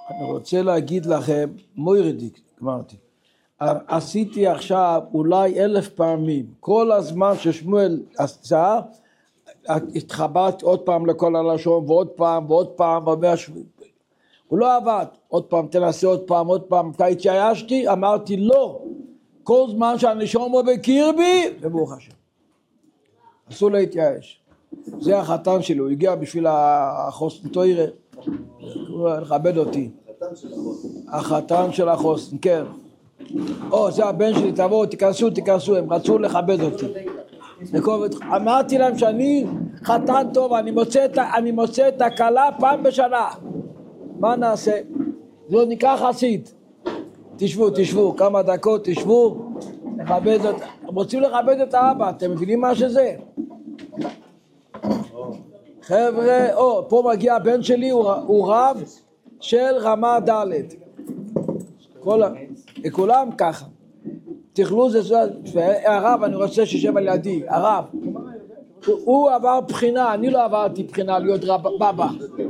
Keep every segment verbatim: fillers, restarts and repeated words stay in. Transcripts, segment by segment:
אני רוצה להגיד לכם, מוירדיק, אמרתי, עשיתי עכשיו אולי אלף פעמים, כל הזמן ששמואל עשה, התחברתי עוד פעם לכל הלשון, ועוד פעם, ועוד פעם, הוא לא עבד, עוד פעם, תנסה עוד פעם, עוד פעם, אתה התייאשתי, אמרתי לא, כל זמן שהנשום בו בקיר בי, וברוך השם. אסור להתייאש. זה החתן שלו, הוא הגיע בשביל החוסן תוירה, הוא לכבד אותי. החתן של החוסן, כן. או, זה הבן שלי, תבואו, תיכנסו, תיכנסו, הם רצו לכבד אותי. אמרתי להם שאני חתן טוב, אני מוצא, אני מוצא את הכלה פעם בשנה. מה נעשה? זה לא נקרא חסיד. תשבו, תשבו, כמה דקות, תשבו, לכבד את, רוצים לכבד את האבא, אתם מבינים מה שזה? חבר'ה, או, פה מגיע הבן שלי, הוא, הוא רב של רמה ד' כל, כולם ככה. תכלו זה, הרב, אני רוצה שישב על ידי, הרב, הוא, הוא עבר בחינה, אני לא עברתי בחינה להיות רב, בבא.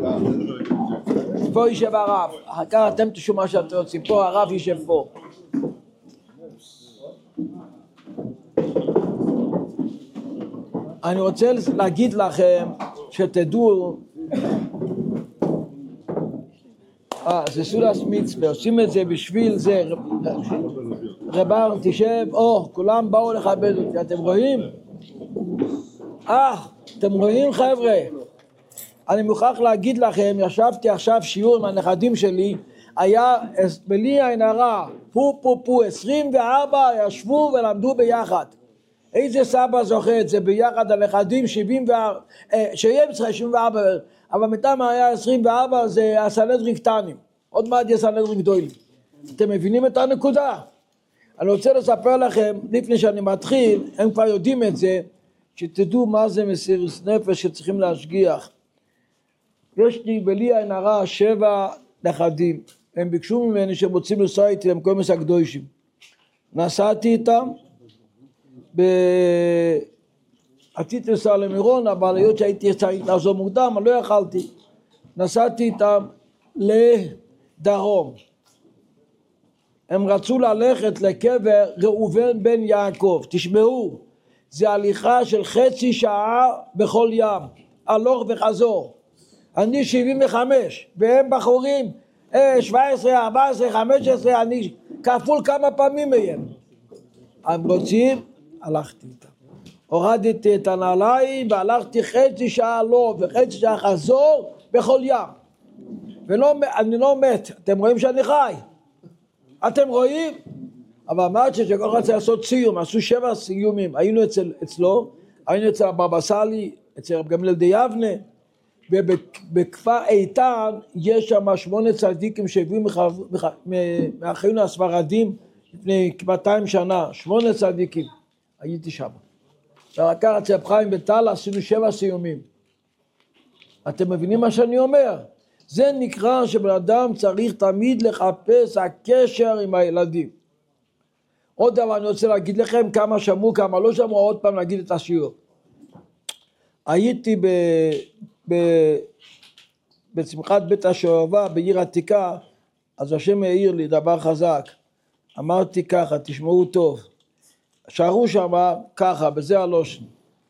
פה יישב הרב, אחר כך אתם תשמעו מה שאתם רוצים, פה הרב יישב פה. אני רוצה להגיד לכם שתדעו, אה, זה סולס מצווה, עושים את זה בשביל זה, רבר תשב, או, כולם באו לכבד אותי, אתם רואים? אה, אתם רואים חבר'ה? אני מוכרח להגיד לכם, ישבתי עכשיו שיעור עם הנכדים שלי, היה בלי עין הרע, פו פו פו, עשרים וארבע ישבו ולמדו ביחד. איזה סבא זוכה את זה ביחד, הנכדים שבעים וארבע, שיהיה בצחה שבעים וארבע, אבל מטעם היה עשרים וארבע, זה הסנהדרין קטנים, עוד מעט יהיה סנהדרין גדולים. אתם מבינים את הנקודה? אני רוצה לספר לכם, לפני שאני מתחיל, הם כבר יודעים את זה, שתדעו מה זה מסירות נפש שצריכים להשגיח. יש לי בלי עין הרע שבע נכדים, הם ביקשו ממני שהם רוצים לנסוע איתי למקומות הקדושים. נסעתי איתם, רציתי לנסוע למירון, אבל היות שהייתי צריך לעזור מוקדם, אני לא יכלתי. נסעתי איתם לדרום. הם רצו ללכת לקבר ראובן בן יעקב. תשמעו, זה הליכה של חצי שעה בכל ים, הלוך וחזור. אני שבעים וחמש, והם בחורים שבע עשרה, ארבע עשרה, חמש עשרה, אני כפול כמה פעמים מהם. הם רוצים, הלכתי איתם. הורדתי את הנעליים והלכתי חצי שעה לא וחצי שעה חזור בכל ים. ואני לא מת, אתם רואים שאני חי? אתם רואים? אבל אמרתי שכל אחד צריך לעשות סיום, עשו שבע סיומים. היינו אצל, אצלו, היינו אצל הבבא סאלי, אצל רב גמליאל דיבנה, ובכפר איתן יש שם שמונה צדיקים שהביאו מאחינו הספרדים לפני מאתיים שנה, שמונה צדיקים, הייתי שם. ורק אצל רב חיים בטל עשינו שבע סיומים. אתם מבינים מה שאני אומר? זה נקרא שבן אדם צריך תמיד לחפש הקשר עם הילדים. עוד דבר אני רוצה להגיד לכם כמה שמעו, כמה לא שמעו, עוד פעם להגיד את השיעור. הייתי ב... ב... בשמחת בית השואבה בעיר עתיקה, אז השם העיר לי דבר חזק. אמרתי ככה, תשמעו טוב. שערו שם ככה, בזה הלושן.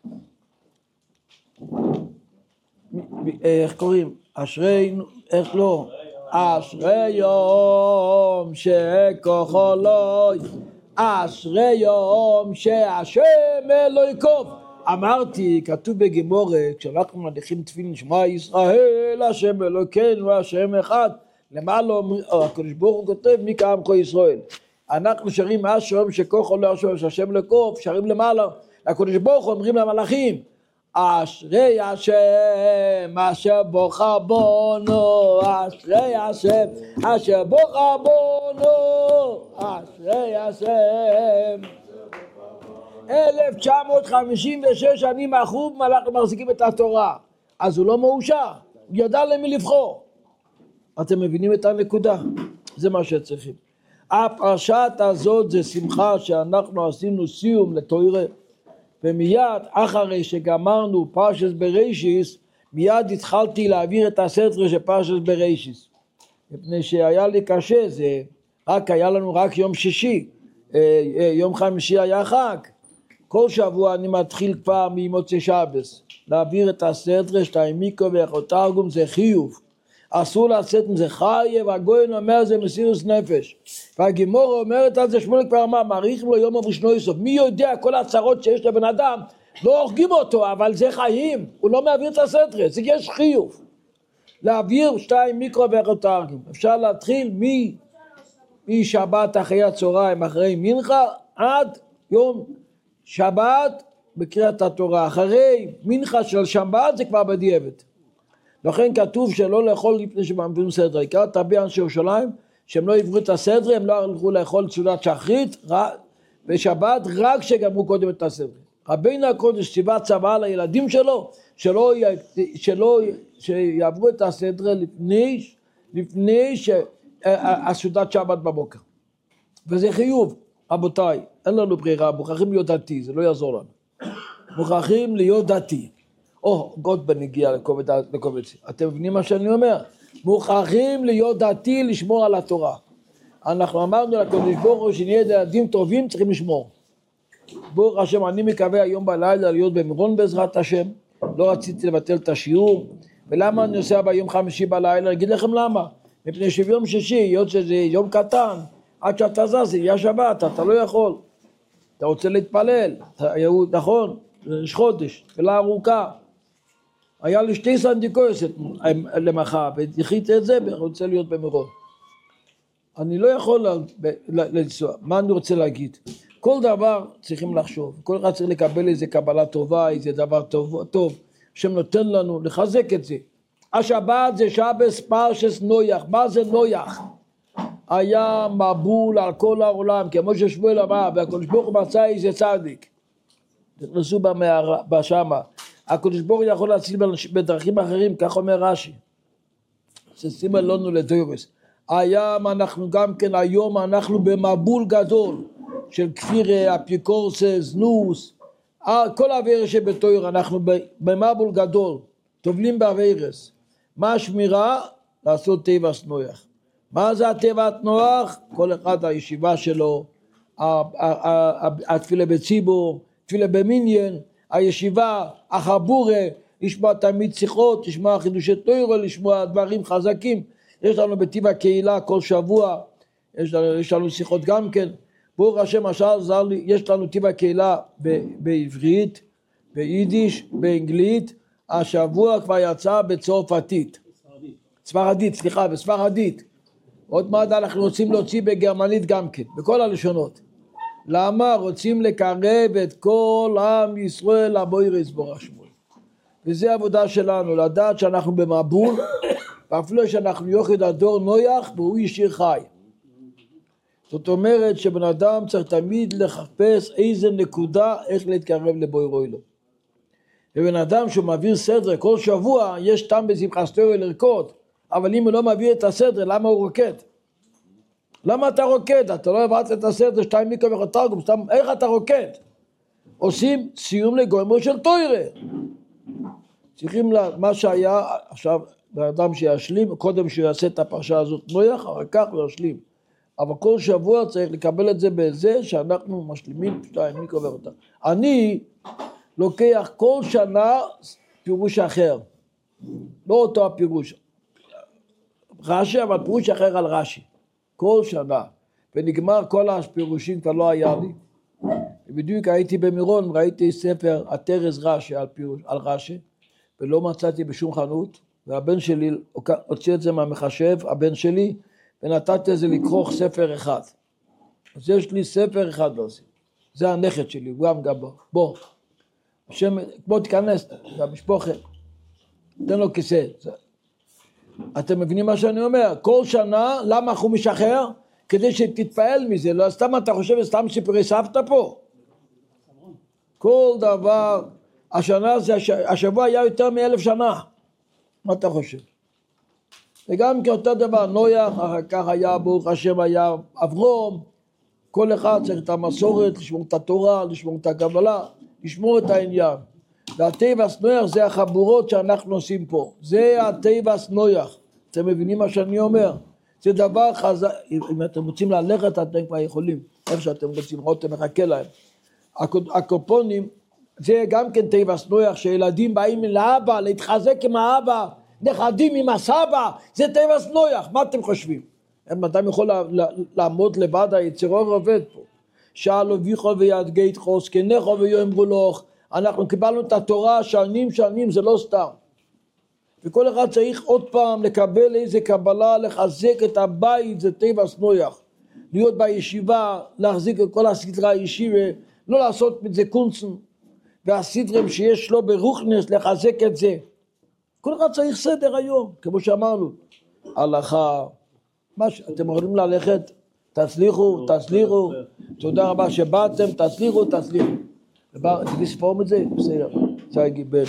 איך קוראים? אשרי, איך לא? אשרי יום שכוחו לא, אשרי יום שהשם אלוהי קוב. אמרתי, כתוב בגמורה, כשאנחנו מניחים תפילין שמע ישראל, השם אלוקינו, השם אחד, למעלה הקדוש ברוך הוא כותב מי כעמך ישראל. אנחנו שרים אשרי יום שכוחו לא השם, שהשם אלוקוב, שרים למעלה, הקדוש ברוך הוא אומרים למלאכים, אשרי השם אשר בוחר בנו, אשרי השם אשר בוחר בנו, אשרי השם. אלף תשע מאות חמישים ושש שנים אחוב אנחנו מחזיקים את התורה, אז הוא לא מאושר, הוא ידע למי לבחור. אתם מבינים את הנקודה? זה מה שצריכים. הפרשת הזאת זה שמחה שאנחנו עשינו סיום לתורה, ומיד אחרי שגמרנו פרשת בראשיס, מיד התחלתי להעביר את הספר של פרשת בראשיס. מפני שהיה לי קשה, זה רק היה לנו רק יום שישי, יום חמישי היה חג. כל שבוע אני מתחיל כבר ממוצאי שבס, להעביר את הסדר, שתיים מיקרו ואיכות תרגום, זה חיוב. אסור לצאת עם זה חייב, הגויין אומר זה מסירות נפש. והגימורה אומרת על זה, שמואל כבר אמר, מאריכים לו יום ובשנוי סוף. מי יודע כל הצרות שיש לבן אדם, לא הורגים אותו, אבל זה חיים, הוא לא מעביר את הסדר, זה יש חיוב. להעביר שתיים מיקרו ואיכות תרגום. אפשר להתחיל מ... משבת אחרי הצהריים, אחרי מנחה, עד יום שבת בקריאת התורה. אחרי מנחה של שבת זה כבר בדיעבד. לכן כתוב שלא לאכול לפני שמעבירים סדר. עיקר תרבי אנשי ירושלים, שהם לא עברו את הסדר, הם לא הלכו לאכול סעודת שחרית בשבת, רק שגמרו קודם את הסדר. רבינו הקודש ציווה צוואה לילדים שלו, שלא, שלא שיעברו את הסדר לפני, לפני הסעודת שבת בבוקר. וזה חיוב, רבותיי, אין לנו ברירה, מוכרחים להיות דתי, זה לא יעזור לנו. מוכרחים להיות דתי. או, גוטבן הגיע לקובץ. אתם מבינים מה שאני אומר? מוכרחים להיות דתי, לשמור על התורה. אנחנו אמרנו לקודש ברוך הוא שנהיה ילדים טובים, צריכים לשמור. ברוך השם, אני מקווה היום בלילה להיות במירון בעזרת השם. לא רציתי לבטל את השיעור. ולמה אני עושה ביום חמישי בלילה? אגיד לכם למה. מפני שביום שישי, היות שזה יום קטן, עד שאתה זז, יהיה שבת, אתה לא יכול. אתה רוצה להתפלל, אתה, נכון, יש חודש, תפילה ארוכה. היה לי שתי סנדיקויסט למחר, והדחיתי את זה, ואני רוצה להיות במירון. אני לא יכול לנסוע. מה אני רוצה להגיד? כל דבר צריכים לחשוב, כל אחד צריך לקבל איזה קבלה טובה, איזה דבר טוב, טוב, השם נותן לנו לחזק את זה. השבת זה שבס פרשס נויח. מה זה נויח? היה מבול על כל העולם, כמו ששמואל אמר, והקדוש ברוך הוא מצא איזה צדיק. נכנסו במערה, בשמה. הקדוש ברוך הוא יכול להציל בדרכים אחרים, כך אומר רש"י. ששימה לנו לדורס. הים אנחנו גם כן, היום אנחנו במבול גדול, של כפיר, אפיקורסס, זנוס, כל העבירה שבתויר, אנחנו במבול גדול, טובלים בעבירס. מה השמירה? לעשות טבעת נויח. מה זה הטבעת נוח? כל אחד הישיבה שלו, התפילה בציבור, תפילה במניין, הישיבה, החבורה, לשמוע תמיד שיחות, לשמוע חידושי תורה, לשמוע דברים חזקים. יש לנו בטיב הקהילה כל שבוע, יש לנו, יש לנו שיחות גם כן. ברוך השם, השאר זר לי, יש לנו טיב הקהילה בעברית, ביידיש, באנגלית, השבוע כבר יצא בצרפתית. ספרדית. ספרדית, סליחה, בספרדית. עוד מעט אנחנו רוצים להוציא בגרמנית גם כן, בכל הלשונות. למה? רוצים לקרב את כל עם ישראל לבוירס ברוך שמואל. וזה העבודה שלנו, לדעת שאנחנו במבול, ואפילו שאנחנו יוחד הדור נויח, והוא ישיר חי. זאת אומרת שבן אדם צריך תמיד לחפש איזה נקודה, איך להתקרב לבוירו אלו. ובן אדם שהוא מעביר סדר כל שבוע, יש טעם בשמחת תורה לרקוד, אבל אם הוא לא מעביר את הסדר, למה הוא רוקד? למה אתה רוקד? אתה לא עברת את הסדר, שתיים מיקרו ואיכות תרגום, סתם, איך אתה רוקד? עושים סיום לגוימו של תורה. צריכים לה, מה שהיה, עכשיו, באדם שישלים, קודם שהוא יעשה את הפרשה הזאת נויח, אחר כך הוא ישלים. אבל כל שבוע צריך לקבל את זה בזה שאנחנו משלימים שתיים מיקרו ואיכות תרגום. אני לוקח כל שנה פירוש אחר, לא אותו הפירוש. רש"י, אבל פירוש אחר על רש"י. כל שנה, ונגמר כל הפירושים, כבר לא היה לי. ובדיוק הייתי במירון, ראיתי ספר התרס רש"י על, על רש"י, ולא מצאתי בשום חנות, והבן שלי הוציא את זה מהמחשב, הבן שלי, ונתתי את זה לכרוך ספר אחד. אז יש לי ספר אחד לא עושה. זה הנכד שלי, הוא גם גבוה. בוא, השם, בוא תיכנס, המשפחה, תן לו כיסא. אתם מבינים מה שאני אומר? כל שנה, למה הוא משחרר? כדי שתתפעל מזה, לא סתם אתה חושב, סתם סיפורי סבתא פה. כל דבר, השנה זה, השבוע היה יותר מאלף שנה. מה אתה חושב? וגם כאותו דבר, נויח, אחר כך היה, ברוך השם, היה אברום, כל אחד צריך את המסורת, לשמור את התורה, לשמור את הקבלה, לשמור את העניין. והטבעס נויח זה החבורות שאנחנו עושים פה. זה הטבעס נויח. אתם מבינים מה שאני אומר? זה דבר חזק, אם אתם רוצים ללכת אתם כבר יכולים, איך שאתם רוצים, רותם מחכה להם. הקופונים זה גם כן טבעס נויח, שילדים באים לאבא, להתחזק עם האבא, נכדים עם הסבא, זה טבעס נויח, מה אתם חושבים? אדם יכול לעמוד לבד, היצירור עובד פה. שאלו ויכו וידגי תחוס, כנכו ויאמרו לך, אנחנו קיבלנו את התורה שנים שנים, זה לא סתם. וכל אחד צריך עוד פעם לקבל איזה קבלה, לחזק את הבית, זה טבעס נויח. להיות בישיבה, להחזיק את כל הסדרה הישיבה, לא לעשות את זה קונצן, והסדרים שיש לו ברוכנס, לחזק את זה. כל אחד צריך סדר היום, כמו שאמרנו. הלכה, מה אתם יכולים ללכת, תצליחו, תצליחו, תודה רבה שבאתם, תצליחו, תצליחו. תגיד ספורם את זה? בסדר, זה גיבל.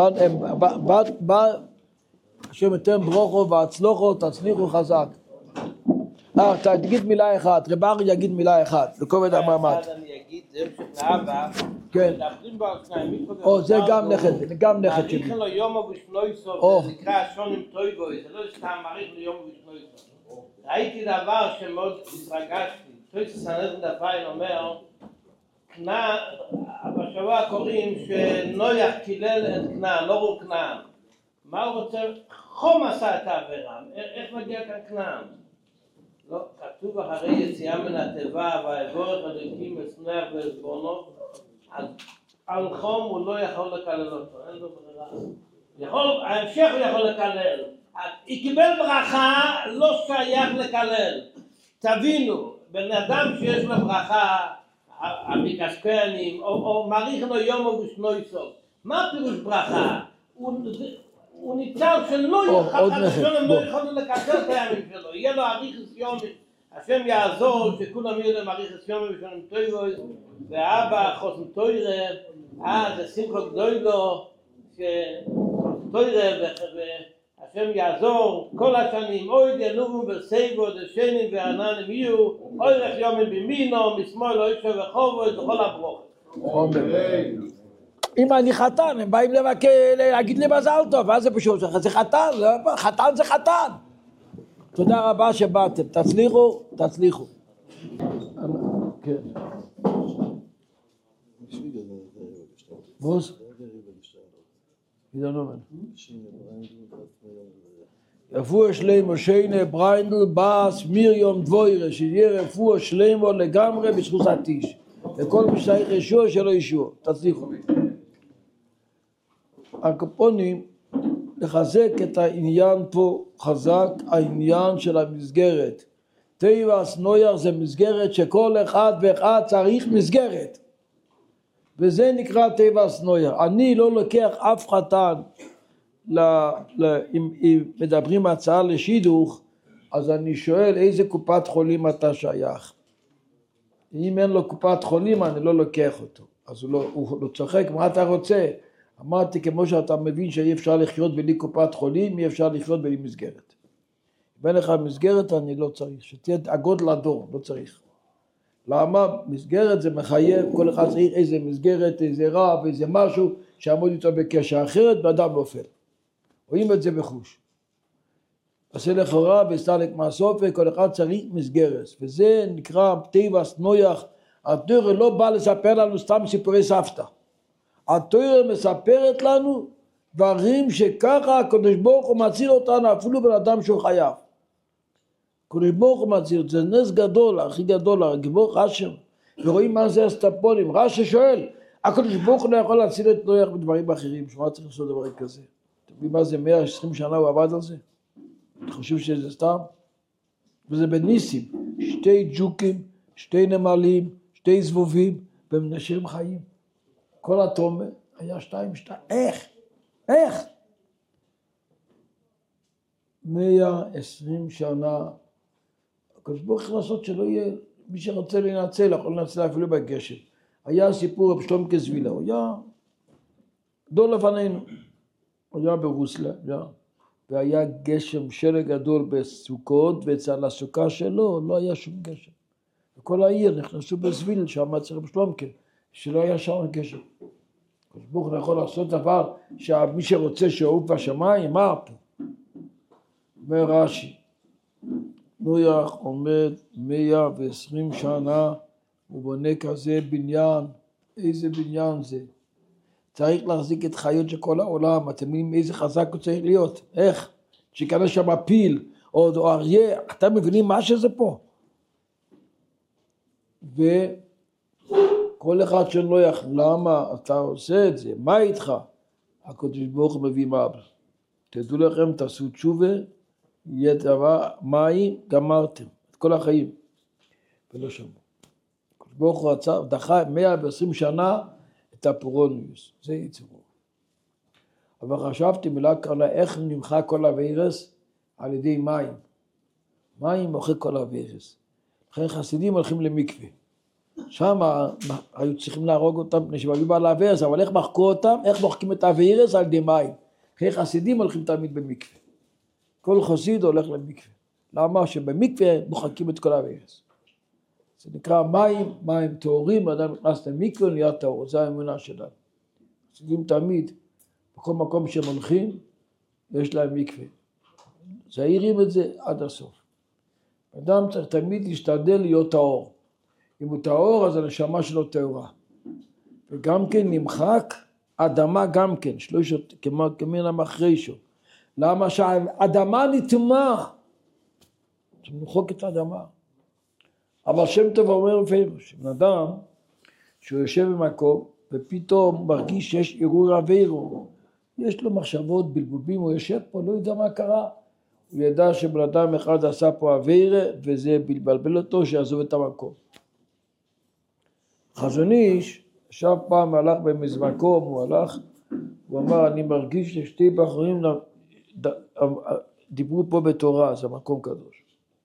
בא, השם ייתן ברוכו והצלוחו, תצליחו חזק. אה, תגיד מילה אחת, רב ארי יגיד מילה אחת, לכובד המעמד. אני אגיד, זה המשך לאבא, כן. מדברים בו על שניים, או, זה גם נכד, זה גם נכד שלי. מעריך לו יום ובשנוי סוף, זה נקרא שונים טויגוי, זה לא סתם מעריך לו יום ובשנוי סוף. ראיתי דבר שמאוד התרגשתי, תויס סנדרין דפיים אומר, כנען, בשבוע קוראים שנויח קילל את כנען, לא רו כנען. מה הוא רוצה? חום עשה את העבירה, איך מגיע כאן כנען? לא, כתוב אחרי יציאה מן התיבה, והעבורך הליקים וסנח ועזבונו, אז על חום הוא לא יכול לקלל אותו, אין לו ברירה. יכול, ההמשך הוא יכול לקלל. היא קיבל ברכה, לא שייך לקלל. תבינו, בן אדם שיש לו ברכה, המקסקנים, או, או מעריך לו יום או בשנוי סוף. מה פירוש ברכה? הוא, הוא ניצל שלא יוכל, השם לא יכולנו לקצר את הימים שלו, יהיה לו אריך יומי, השם יעזור שכולם יהיו להם אריך יומי ושלם טויבוי, ואבא חוסם טוירה, אה זה שמחו גדוי לו, שטוירה והשם יעזור כל השנים, אוי ינובו בסייבו דשנים ועננים יהיו, אוי רך יומי במינו, משמאל אוי שו וחובו, וכל הברוך. אם אני חתן, הם באים לבקר, להגיד לי מזל טוב, מה זה פשוט? זה חתן, חתן זה חתן. תודה רבה שבאתם, תצליחו, תצליחו. כן. בוס? רפואה שלמה שיינה בריינדל באס מיריום דבוירה, שיהיה רפואה שלמה לגמרי בזכות התיש. וכל מי שצריך ישוע שלא ישוע, תצליחו. הקופונים לחזק את העניין פה חזק, העניין של המסגרת. טבעס נויח זה מסגרת שכל אחד ואחד צריך מסגרת. וזה נקרא טבעס נויח. אני לא לוקח אף חתן, ל, ל, אם, אם מדברים הצעה לשידוך, אז אני שואל איזה קופת חולים אתה שייך. אם אין לו קופת חולים אני לא לוקח אותו. אז הוא לא, הוא לא צוחק, מה אתה רוצה? אמרתי כמו שאתה מבין שאי אפשר לחיות בלי קופת חולים, אי אפשר לחיות בלי מסגרת. בין לך מסגרת אני לא צריך, שתהיה דאגות לדור, לא צריך. למה? מסגרת זה מחייב, כל אחד צריך איזה מסגרת, איזה רב, איזה משהו, שעמוד איתו בקשר, אחרת באדם נופל. רואים את זה בחוש. עשה לך רב וסתלק מהסוף, כל אחד צריך מסגרת. וזה נקרא טבעס נויח. התורה לא בא לספר לנו סתם סיפורי סבתא. התורה מספרת לנו דברים שככה הקדוש ברוך הוא מציל אותנו אפילו בן אדם שהוא חייב. הקדוש ברוך הוא מציל, זה נס גדול, הכי גדול, הגיבור רש"ם. ורואים מה זה הסטפונים. רש"י שואל, הקדוש ברוך הוא לא יכול להציל את נויח בדברים אחרים, שמה צריך לעשות דבר כזה? אתם יודעים מה זה מאה ועשרים שנה הוא עבד על זה? אתה חושב שזה סתם? וזה בניסים, שתי ג'וקים, שתי נמלים, שתי זבובים, והם נשארים חיים. כל התומר היה שתיים שתיים, איך? איך? מאה ועשרים שנה, הקדוש ברוך הוא לעשות שלא יהיה, מי שרוצה לנצל, יכול לנצל אפילו בגשם. היה סיפור רב שלום כזבילה, הוא היה גדול לפנינו, הוא היה ברוסיה, והיה גשם שלג גדול בסוכות, ואצל הסוכה שלו לא היה שום גשם. וכל העיר נכנסו בסביל, שם אצל רב שלומקה, שלא היה שם גשם. הקדוש ברוך הוא יכול לעשות דבר שמי שרוצה שיעוף בשמיים, מה פה? אומר רש"י, נויח עומד מאה ועשרים שנה, הוא בונה כזה בניין, איזה בניין זה? צריך להחזיק את חיות של כל העולם, אתם מבינים איזה חזק הוא צריך להיות, איך? שכנס שם פיל, או, או אריה, אתם מבינים מה שזה פה? וכל אחד של נויח, למה אתה עושה את זה? מה איתך? הקדוש ברוך הוא מביא מבול. תדעו לכם, תעשו תשובה, יהיה דבר, מים, גמרתם, את כל החיים. ולא שמעו. הקדוש ברוך הוא רצה, דחה מאה ועשרים שנה את הפורוניוס, זה יצרו. אבל חשבתי מילה קרלה, איך נמחה כל הווירס? על ידי מים. מים מוחק כל הווירס. לכן חסידים הולכים למקווה. שם היו צריכים להרוג אותם, פני שבאו בעל הווירס, אבל איך מחקו אותם? איך מוחקים את הווירס? על ידי מים. לכן חסידים הולכים תמיד במקווה. כל חסיד הולך למקווה. למה? שבמקווה מוחקים את כל הווירס. זה נקרא מים, מים טהורים, אדם נכנס למקווה ונהיה טהור, זה האמונה שלנו. חסידים תמיד, בכל מקום שהם הולכים, יש להם מקווה. זהירים את זה עד הסוף. אדם צריך תמיד להשתדל להיות טהור. אם הוא טהור, אז הנשמה שלו טהורה. וגם כן נמחק אדמה גם כן, שלושת כמין המחרישו. למה שהאדמה נטמעה? שמוחק את האדמה. אבל שם טוב אומר בפירוש, בן אדם שהוא יושב במקום ופתאום מרגיש שיש ערעור עבירו, יש לו מחשבות בלבובים, הוא יושב פה, לא יודע מה קרה. הוא ידע שבן אדם אחד עשה פה עבירה וזה בלבלבל אותו שיעזוב את המקום. חזון איש, עכשיו פעם הלך באיזה מקום, הוא הלך, הוא אמר אני מרגיש ששתי בחורים דיברו פה בתורה, זה מקום קדוש.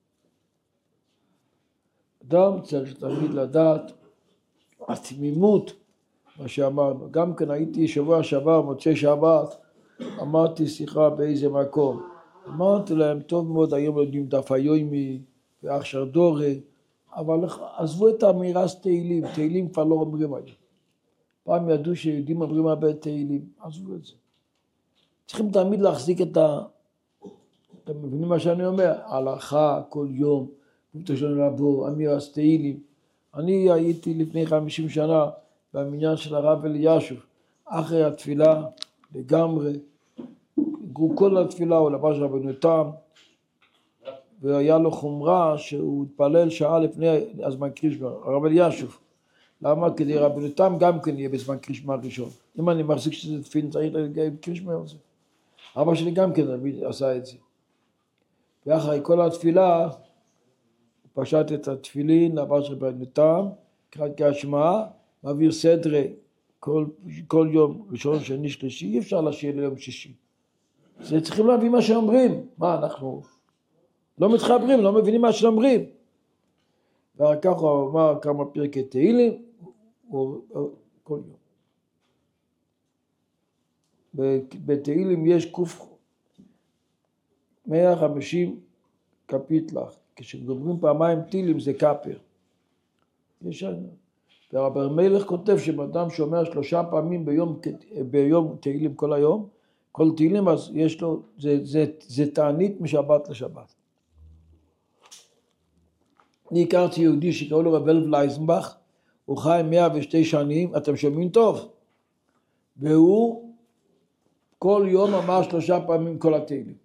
אדם צריך תמיד לדעת התמימות, מה שאמרנו. גם כן הייתי שבוע שעבר, מוצאי שבת, אמרתי שיחה באיזה מקום. אמרתי להם, טוב מאוד, היום יודעים דף היומי ואחשר דורי, אבל עזבו את האמירת תהילים, תהילים כבר לא אומרים היום. פעם ידעו שיהודים אומרים הרבה תהילים, עזבו את זה. צריכים תמיד להחזיק את ה... אתם מבינים מה שאני אומר? הלכה כל יום, תשלום רבו, אמירת תהילים. אני הייתי לפני חמישים שנה במניין של הרב אלישוב, אחרי התפילה לגמרי, כל התפילה הוא לבש רבנותם, והיה לו חומרה שהוא התפלל שעה לפני הזמן קרישמה, הרב אלישוב. למה? כדי רבנותם גם כן יהיה בזמן קרישמה הראשון. אם אני מחזיק שזה תפילין צריך להגיע עם קרישמה על זה. אבא שלי גם כן עשה את זה. ואחרי כל התפילה, הוא פשט את התפילין, לבש רבנותם, קראת כהשמעה, מעביר סדרי, כל, כל יום ראשון, שני, שלישי, אי אפשר להשאיר ליום שישי. זה צריכים להבין מה שאומרים. מה, אנחנו לא מתחברים, לא מבינים מה שאומרים. ואחר כך הוא אמר כמה פרקי תהילים, כל יום. בתהילים יש קוף מאה וחמישים קפיטלח. כשמדברים פעמיים תהילים זה קפר. יש לנו. והרב מלך כותב שבאדם שאומר שלושה פעמים ביום, ביום תהילים כל היום, כל תהילים אז יש לו, זה, זה, זה תענית משבת לשבת. אני הכרתי יהודי שקראו לו רב אלף לייזנבך, הוא חי מאה ושתי שנים, אתם שומעים טוב? והוא כל יום אמר שלושה פעמים כל התהילים.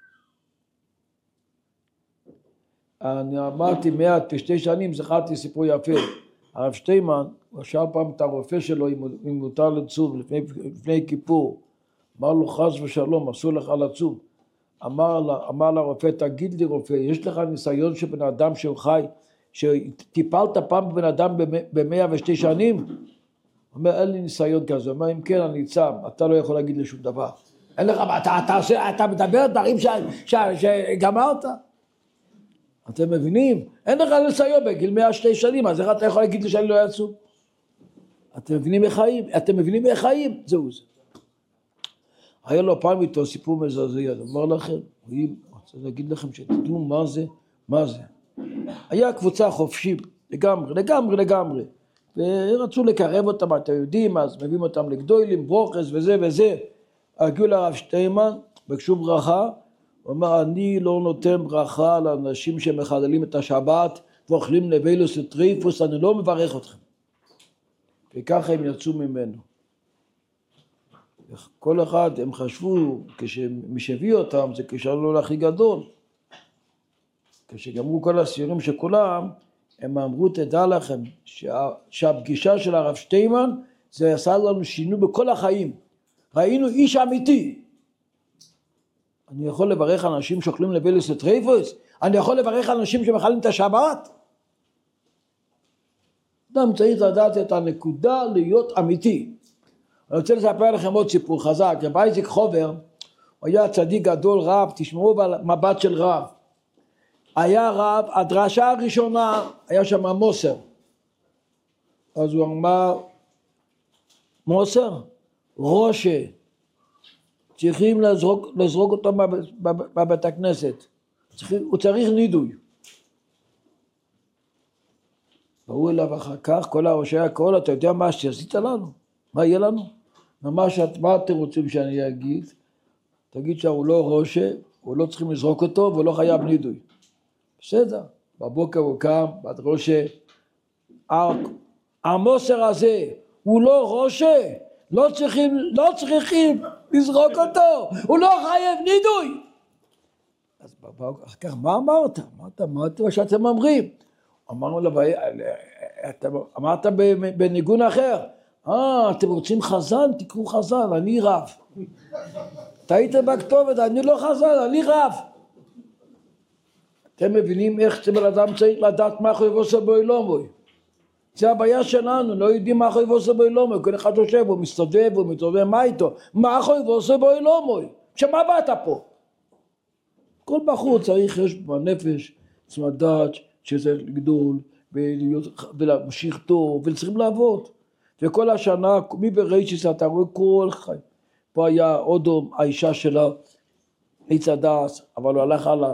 אני אמרתי מאה ושתי שנים, זכרתי סיפור יפה. הרב שטיימן, הוא שאל פעם את הרופא שלו אם מותר לצום לפני, לפני כיפור. אמר לו חס ושלום, אסור לך לצום. אמר, אמר לרופא, תגיד לי רופא, יש לך ניסיון שבן אדם שהוא חי, שטיפלת פעם בבן אדם במאה ושתי שנים? הוא אומר, אין לי ניסיון כזה. הוא אומר, אם כן, אני צם, אתה לא יכול להגיד לי שום דבר. אין לך, אתה, אתה, אתה, אתה מדבר דברים שגמרת? אתם מבינים? אין לך ניסיון בגיל מאה ושתי שנים, אז איך אתה יכול להגיד לי שאני לא אצום? אתם מבינים איך חיים? אתם מבינים איך חיים? זהו זה. היה לו פעם איתו סיפור מזעזע, אני אומר לכם, אני רוצה להגיד לכם שתדעו מה זה, מה זה. היה קבוצה חופשית, לגמרי, לגמרי, לגמרי, ורצו לקרב אותם, אתם יודעים, אז מביאים אותם לגדולים, ברוכס וזה וזה. הגיעו לרב שטיימן, בקשו ברכה, הוא אמר, אני לא נותן ברכה לאנשים שמחללים את השבת ואוכלים לבילוס וטריפוס, אני לא מברך אתכם. וככה הם יצאו ממנו. כל אחד, הם חשבו, כשמי שהביא אותם, זה כשלול הכי גדול. כשגמרו כל הסיורים של כולם, הם אמרו, תדע לכם, שה, שהפגישה של הרב שטיימן, זה עשה לנו שינוי בכל החיים. ראינו איש אמיתי. אני יכול לברך אנשים שאוכלים לבילוס וטריפוס? אני יכול לברך אנשים שמחללים את השבת? אדם צריך לדעת את הנקודה להיות אמיתי. אני רוצה לספר לכם עוד סיפור חזק. רב אייזיק חובר, הוא היה צדיק גדול רב, תשמעו במבט של רב. היה רב, הדרשה הראשונה, היה שם מוסר. אז הוא אמר, מוסר, ראשה, צריכים לזרוק, לזרוק אותו בבית הכנסת. הוא צריך נידוי. באו אליו אחר כך, כל הראשי הכל, אתה יודע מה שעשית לנו? מה יהיה לנו? ממש, מה אתם רוצים שאני אגיד? תגיד שהוא לא ראשה, הוא לא צריכים לזרוק אותו, והוא לא חייב נידוי. בסדר, בבוקר הוא קם, בת ראשה, המוסר הזה, הוא לא ראשה, לא צריכים, לא צריכים לזרוק אותו, הוא לא חייב נידוי. אז אחר כך, מה אמרת? אמרת, מה אתם שאתם אומרים? אמרנו לו, אמרת בניגון אחר, אה, אתם רוצים חזן? תקראו חזן, אני רב. טעיתם בכתובת, אני לא חזן, אני רב. אתם מבינים איך שבן אדם צריך לדעת מה חייב עושה באילומוי. זה הבעיה שלנו, לא יודעים מה חייב עושה באילומוי. כל אחד יושב, הוא מסתובב, הוא מתובב, מה איתו? מה חייב עושה באילומוי? שמה באת פה? כל בחור צריך, יש בנפש, צריך לדעת שזה לגדול, ולהמשיך טוב, וצריכים לעבוד. וכל השנה, מי בראשיס, אתה רואה כל חיים. פה היה אודום, האישה שלה, עץ הדס, אבל הוא הלך הלאה.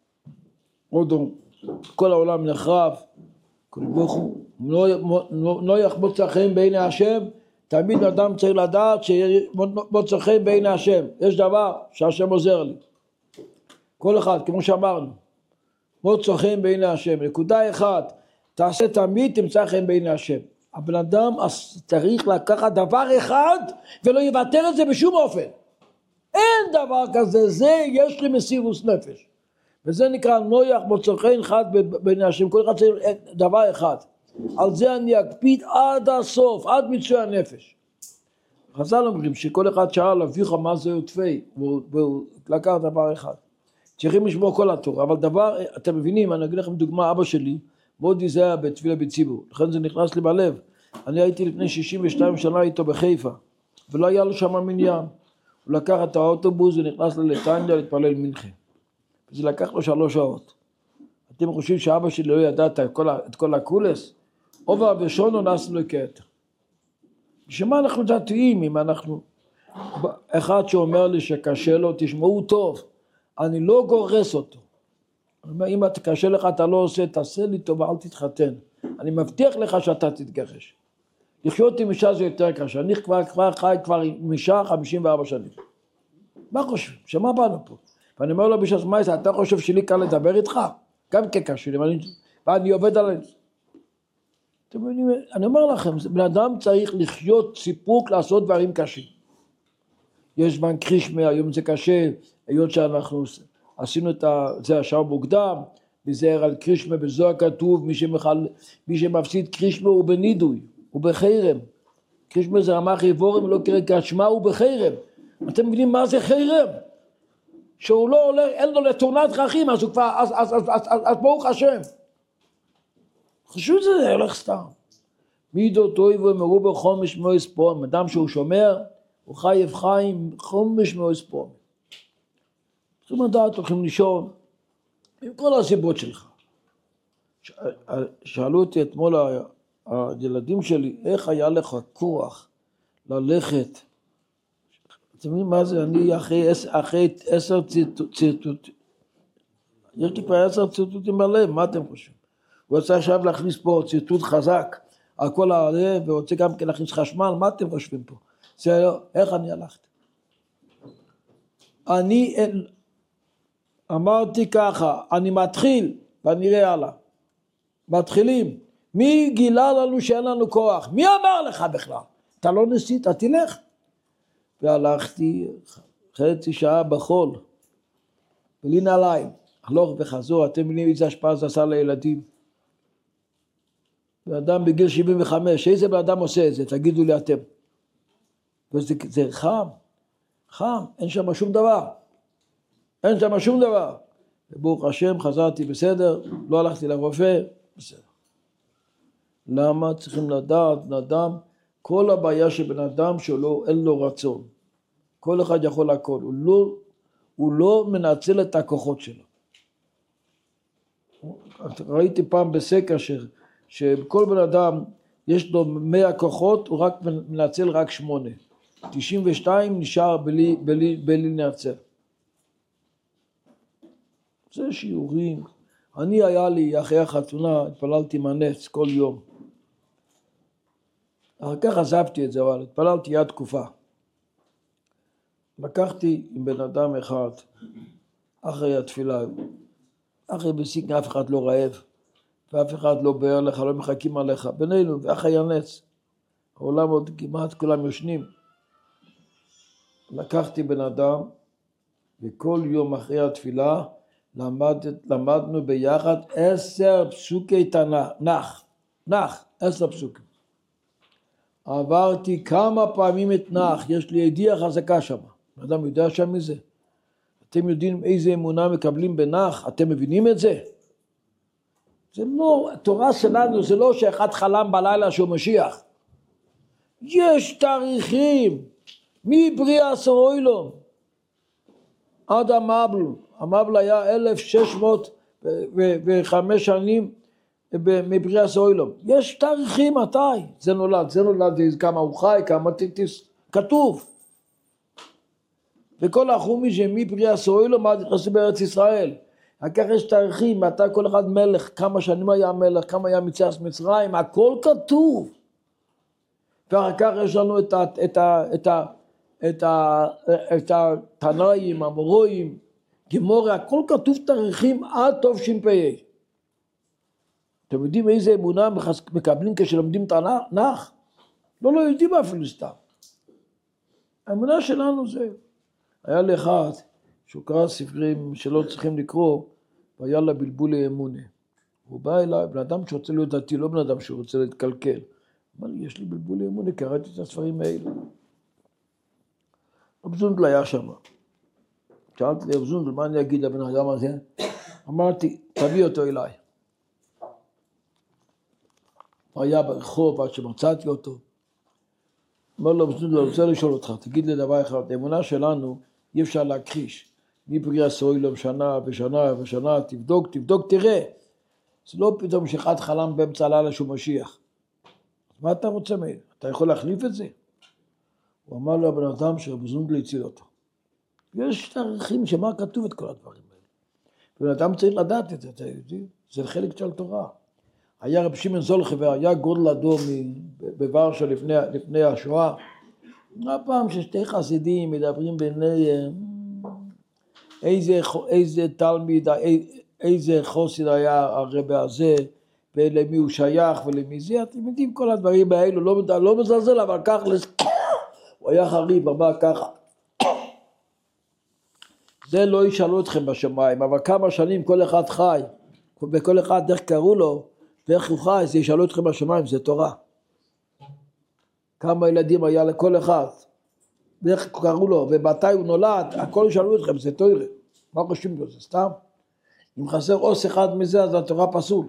אודום, כל העולם נחרב, כל ברוך הוא, לא יחמוץ לכם בעיני השם, תמיד אדם צריך לדעת שיחמוץ לכם בעיני השם. יש דבר שהשם עוזר לי. כל אחד, כמו שאמרנו, מוץ לכם בעיני השם. נקודה אחת, תעשה תמיד, תמצא לכם בעיני השם. הבן אדם צריך לקחת דבר אחד ולא יוותר את זה בשום אופן. אין דבר כזה, זה יש לי מסירות נפש. וזה נקרא נויח מוצא אחד בעיני השם, כל אחד צריך דבר אחד. על זה אני אקפיד עד הסוף, עד מיצוי הנפש. חז"ל אומרים שכל אחד שאל אביך מה זה יוטפי, והוא לקח דבר אחד. צריכים לשמור כל התורה, אבל דבר, אתם מבינים, אני אגיד לכם דוגמה, אבא שלי, מאוד היזהר בתפילה בציבור, לכן זה נכנס לי בלב. אני הייתי לפני שישים ושתיים שנה איתו בחיפה, ולא היה לו שם מניין. הוא לקח את האוטובוס ונכנס ללטניה להתפלל מנחה. זה לקח לו שלוש שעות. אתם חושבים שאבא שלי לא ידע את כל, את כל הקולס? עובר ושונו נעשה לו כתר. בשביל אנחנו דתיים, אם אנחנו... אחד שאומר לי שקשה לו, תשמעו טוב, אני לא גורס אותו. אם אתה קשה לך, אתה לא עושה, תעשה לי טוב, אל תתחתן. אני מבטיח לך שאתה תתגרש. לחיות עם אישה זה יותר קשה. אני כבר, כבר חי כבר עם אישה חמישים וארבע שנים. מה חושבים? שמה באנו פה? ואני אומר לו בשביל מה זה, אתה חושב שלי קל לדבר איתך? גם כקשה לי, ואני, ואני עובד על זה. אני אומר לכם, בן אדם צריך לחיות סיפוק, לעשות דברים קשים. יש זמן קרישמה, היום זה קשה, היות שאנחנו עשינו את זה השעה מוקדם, בזהר על קרישמה, בזוהר כתוב, מי, שמחל, מי שמפסיד קרישמה הוא בנידוי, הוא בחרם. קרישמה זה רמ"ח איבורים, לא קרא כשמה, הוא בחרם. אתם מבינים מה זה חרם? שהוא לא עולה, אין לו לתאונת דרכים, אז הוא כבר, אז, אז, אז, אז, אז, אז ברוך השם. חשוב שזה הולך סתם. מידו טוב ומרו בחומש מויס פועם, אדם שהוא שומר, הוא חייב חיים חומש מויס פועם. צריכים לדעת, הולכים לישון, עם כל הסיבות שלך. שאלו אותי אתמול הילדים שלי, איך היה לך כוח ללכת, אתם יודעים מה זה? אני אחרי, אחרי עשר ציטוטים, יש לי כבר עשר ציטוטים בלב, מה אתם חושבים? הוא רוצה עכשיו להכניס פה ציטוט חזק, על כל הלב, ורוצה גם כן להכניס חשמל, מה אתם חושבים פה? זה לא, איך אני הלכתי? אני, אמרתי ככה, אני מתחיל, ונראה הלאה. מתחילים. מי גילה לנו שאין לנו כוח? מי אמר לך בכלל? אתה לא ניסית, תלך. והלכתי חצי שעה בחול, בלי נעליים, הלוך וחזור. אתם מבינים איזה השפעה זה עשה לילדים? באדם בגיל שבעים וחמש, איזה באדם עושה את זה? תגידו לי אתם. וזה, זה חם, חם, אין שם שום דבר. אין שם שום דבר. וברוך השם, חזרתי בסדר, לא הלכתי לרופא, בסדר. למה צריכים לדעת, בן אדם, כל הבעיה של בן אדם שלו, אין לו רצון. כל אחד יכול הכל, הוא לא, הוא לא מנצל את הכוחות שלו. ראיתי פעם בסקר ש, שכל בן אדם יש לו מאה כוחות, הוא רק מנצל רק שמונה. תשעים ושתיים נשאר בלי, בלי, בלי לנצל. זה שיעורים. אני היה לי אחרי החתונה, התפללתי מנץ כל יום. אחר כך עזבתי את זה, אבל התפללתי יד תקופה. לקחתי עם בן אדם אחד, אחרי התפילה, אחרי בסיק אף אחד לא רעב, ואף אחד לא בוער לך, לא מחכים עליך, בינינו, ואחרי הנץ. העולם עוד כמעט כולם יושנים. לקחתי בן אדם, וכל יום אחרי התפילה, למד, למדנו ביחד עשר פסוקי תנ"ך, נח, עשר פסוקים. עברתי כמה פעמים את נח, יש לי ידיעה חזקה שם. אדם יודע שם מזה. אתם יודעים איזה אמונה מקבלים בנח? אתם מבינים את זה? זה לא, התורה שלנו זה לא שאחד חלם בלילה שהוא משיח. יש תאריכים, מבריאת העולם עד המבל. המבל היה אלף שש מאות וחמש שנים מבריאת העולם. יש תאריכים מתי זה נולד, זה נולד, כמה הוא חי, כמה תיטיס, כתוב. וכל החומש מבריאת העולם עד נכנסו בארץ ישראל. אחר יש תאריכים, מתי כל אחד מלך, כמה שנים היה מלך, כמה היה מצרים מצרים, הכל כתוב. ואחר כך יש לנו את ה, את ה, את ה, את ה, את התנאים, המורואים, גמורה, הכל כתוב תאריכים עד טוב ש"פ. אתם יודעים איזה אמונה מקבלים כשלומדים תנ"ך? לא, לא יודעים אפילו סתם. האמונה שלנו זה, היה לאחד שהוא קרא ספרים שלא צריכים לקרוא, והיה לה בלבולי אמונה. הוא בא אליי, בן אדם שרוצה להיות דתי, לא בן אדם שרוצה להתקלקל. אמר לי, יש לי בלבולי אמונה, קראתי את הספרים האלה. רב זונדל היה שם. שאלתי לי, רב זונדל, מה אני אגיד לבן אדם הזה? אמרתי, תביא אותו אליי. הוא היה ברחוב עד שמצאתי אותו. אמר לו, רב זונדל, אני רוצה לשאול אותך, תגיד לי דבר אחד, האמונה שלנו אי אפשר להכחיש. מבריאת העולם שנה ושנה ושנה, תבדוק, תבדוק, תראה. זה לא פתאום שאחד חלם באמצע הלילה שהוא משיח. מה אתה רוצה מהם? אתה יכול להחליף את זה? הוא אמר לו, הבן אדם שרב זונדל הציל אותו. יש תאריכים שמה כתוב את כל הדברים האלה. ובן אדם צריך לדעת את זה, אתה יודע? זה חלק של תורה. היה רב שמעון זולחבר, היה גודל אדום בוורשה לפני, לפני השואה. הפעם ששתי חסידים מדברים ביניהם, איזה, איזה תלמיד, איזה חוסד היה הרבי הזה, ולמי הוא שייך ולמי זה, אתם יודעים כל הדברים האלו, לא, לא מזלזל, אבל כך, הוא היה חריב, אמר ככה, זה לא ישאלו אתכם בשמיים, אבל כמה שנים כל אחד חי, וכל אחד איך קראו לו, ואיך הוא חי, זה ישאלו אתכם בשמיים, זה תורה. כמה ילדים היה לכל אחד, ואיך קראו לו, ומתי הוא נולד, הכל ישאלו אתכם, זה תורה. מה חושבים לו, זה סתם? אם חסר עוס אחד מזה, אז התורה פסול.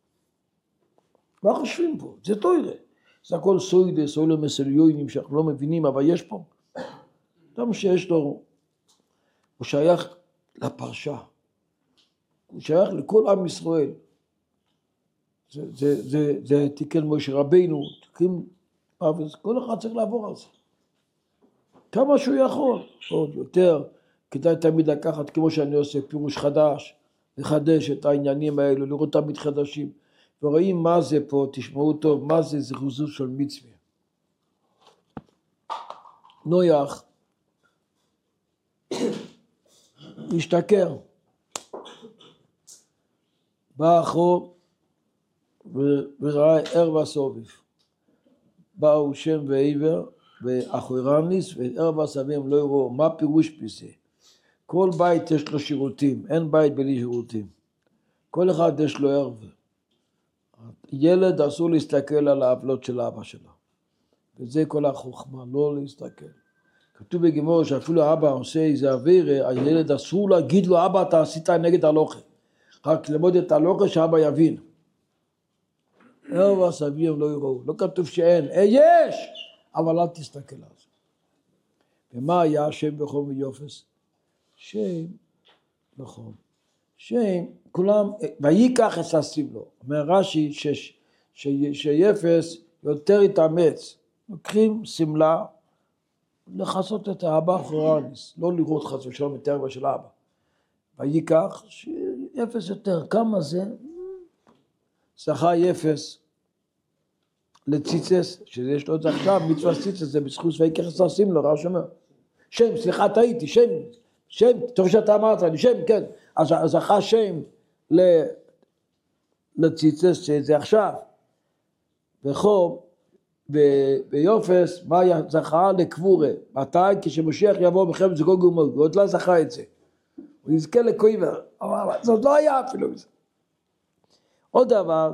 מה חושבים פה? זה תורה. זה הכל סוידה, סוילה מסליונים, שאנחנו לא מבינים, אבל יש פה. אדם שיש לו, הוא שייך לפרשה. הוא שייך לכל עם ישראל. זה, זה, זה, זה תיקן משה רבינו, תיקן, כל אחד צריך לעבור על זה. כמה שהוא יכול, עוד יותר, כדאי תמיד לקחת, כמו שאני עושה, פירוש חדש, לחדש את העניינים האלו, לראות תמיד חדשים, ורואים מה זה פה, תשמעו טוב, מה זה זריזות של מצווה. נויח, השתכר, בא אחו וראה ער וסוביב. באו שם ועבר ואחורניס וער וסבים לא יראו. מה פירוש בזה? כל בית יש לו שירותים, אין בית בלי שירותים. כל אחד יש לו ערב. ילד אסור להסתכל על העוולות של אבא שלו. וזה כל החוכמה, לא להסתכל. כתוב בגמרא שאפילו אבא עושה איזה עבירה, הילד אסור להגיד לו, אבא אתה עשית נגד הלוכה. רק ללמוד את הלוכה שאבא יבין. ערב וסבים לא יראו. לא כתוב שאין, אה, יש! אבל אל תסתכל על זה. ומה היה השם בחום ויופס? שם, נכון. שם, כולם, ויקח אססים לו. אומר רש"י ש- ש- שיפס יותר התאמץ. לוקחים סמלה לחסות את האבא אחורניס, לא לראות חס ושלום את ערווה של האבא. ויקח שיפס יותר, כמה זה? שכה יפס לציצס, שיש לו את זה עכשיו, מצווה ציצס, זה בזכות ויקח אססים לו, רש"י אומר. שם, סליחה, טעיתי, שם, שם, טוב שאתה אמרת לי, שם, כן. אז זכה שם לציצס שזה עכשיו. וכו, ביופס, מה זכה לקבורה? מתי? כשמשיח יבוא בחבל זה גוג ומוג, ועוד לא זכה את זה. הוא יזכה לקויבר, אבל זה עוד לא היה אפילו מזה. עוד דבר,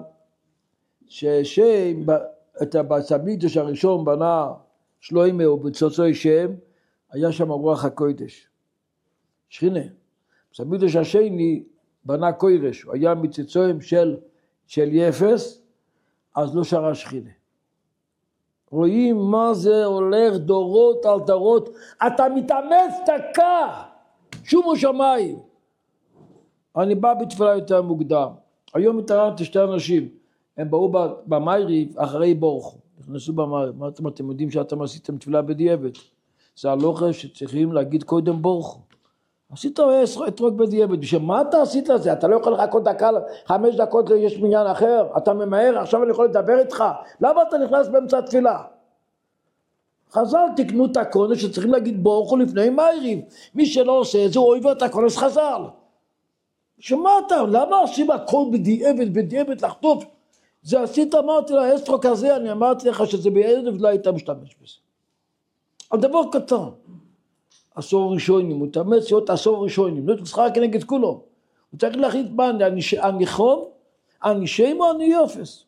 ששם, את הבצמידוש הראשון בנה שלוימה ובצוצוי שם, היה שם רוח הקודש. שכינה. בצמידוש השני בנה קוירש, הוא היה מצצויים של, של יפס, אז לא שרה שכינה. רואים מה זה הולך דורות על דורות, אתה מתאמץ דקה, שומו שמיים. אני בא בתפילה יותר מוקדם, היום התערבתי שתי אנשים, הם באו במייריב אחרי בורחו, נכנסו במייריב, מה אתם, אתם יודעים שאתם עשיתם תפילה בדיעבד? זה הלוכה שצריכים להגיד קודם בורחו. עשית אתרוג בדיעבד, בשביל מה אתה עשית לזה? אתה לא יכול לחכות דקה, חמש דקות יש מניין אחר, אתה ממהר, עכשיו אני יכול לדבר איתך, למה אתה נכנס באמצע תפילה? חז"ל תקנו את הכונס שצריכים להגיד בורחו לפני מייריב, מי שלא עושה את זה הוא אויב את הכונס חז"ל. שמעת, למה עושים הכל בדיעבד, בדיעבד לחטוף? זה עשית, אמרתי לה, אסטרו כזה, אני אמרתי לך שזה בערב לא היית משתמש בזה. על דבר קטן. עשור ראשונים, הוא תאמץ להיות עשור ראשונים, לא תצחק כנגד כולו. הוא צריך להחליט מה, אני חום, אני שם או אני יופס.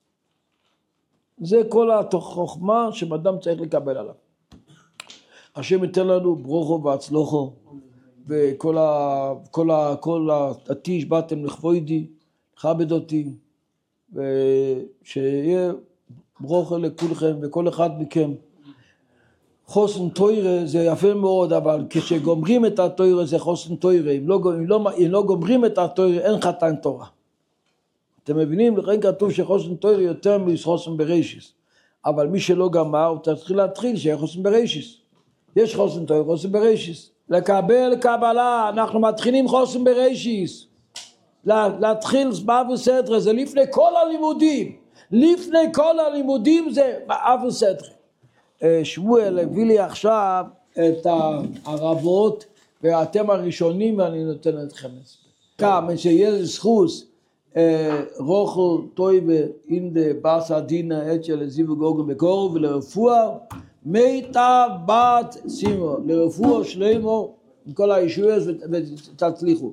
זה כל החוכמה שאדם צריך לקבל עליו. השם ייתן לנו ברוכו והצלוחו, וכל ה, כל ה, כל העתיש באתם לכבודי, לכבד אותי, ושיהיה ברוכו לכולכם וכל אחד מכם. חוסן תוירה זה יפה מאוד, אבל כשגומרים את התוירה זה חוסן תוירה, אם לא, אם לא, אם לא גומרים את התוירה אין חתן תורה. אתם מבינים? לכן כתוב שחוסן תוירה יותר מחוסן בראשיס, אבל מי שלא גמר הוא צריך להתחיל שיהיה חוסן בראשיס. יש חוסן תוירה, חוסן בראשיס. לקבל קבלה, אנחנו מתחילים חוסן בראשיס. להתחיל באב וסתר, זה לפני כל הלימודים. לפני כל הלימודים זה באב וסתר. שמואל הביא לי עכשיו את הערבות ואתם הראשונים ואני נותן אתכם כמה שיהיה זכוס רוחו טויבה אינדה בסה דינה את של זיו גוגו מקור ולרפואה מיטה בת סימו לרפואה שלמו עם כל הישועות ותצליחו